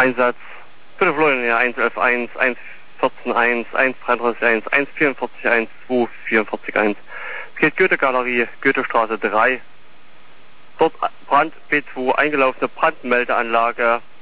Einsatz für die Florian 111.1, 1.14.1, 1.33.1, 1.44.1, 2.44.1. Es geht Goethe-Galerie, Goethestraße 3. Dort Brand B2, eingelaufene Brandmeldeanlage